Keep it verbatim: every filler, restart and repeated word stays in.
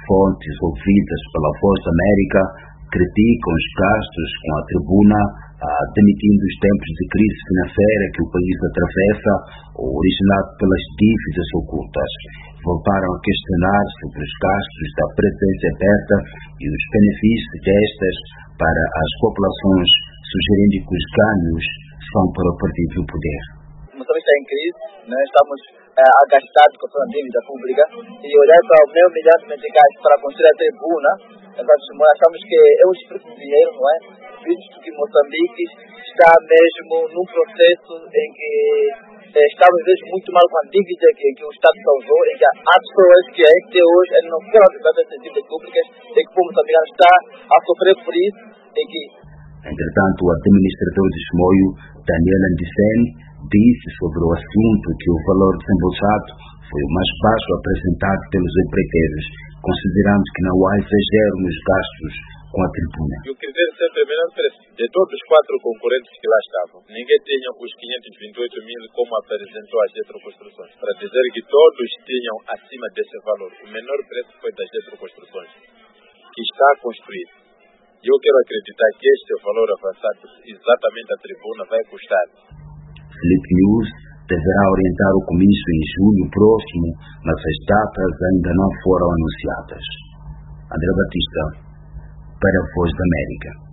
Fontes ouvidas pela Voz da América criticam os gastos com a tribuna, admitindo os tempos de crise financeira que o país atravessa, originado pelas dívidas ocultas. Voltaram a questionar sobre os gastos da presidência aberta e os benefícios destas para as populações, sugerindo que os ganhos são para o partido do poder. Moçambique está em crise, né? Estamos é, agastados com a dívida pública e olhar para o meio milhão de meticais para construir a tribuna, nós achamos que é um desperdício de dinheiro, não é? Visto que Moçambique está mesmo num processo em que é, estamos mesmo muito mal com a dívida que, que o Estado causou, em que há pessoas que até hoje não foram aplicadas essas dívidas públicas e que o povo moçambicano está a sofrer por isso. E que... Entretanto, o administrador de Chimoio, Daniel Andicene, disse sobre o assunto que o valor desembolsado foi o mais baixo apresentado pelos empreiteiros, considerando que não há exagero nos gastos com a tribuna. E o critério sempre é o menor preço. De todos os quatro concorrentes que lá estavam, ninguém tinha os quinhentos e vinte e oito mil como apresentou as Eletroconstruções, para dizer que todos tinham acima desse valor. O menor preço foi das Eletroconstruções, que está construído. E eu quero acreditar que este é o valor avançado, exatamente a tribuna vai custar. Filipe News deverá orientar o comício em julho próximo, mas as datas ainda não foram anunciadas. André Batista, para a Voz da América.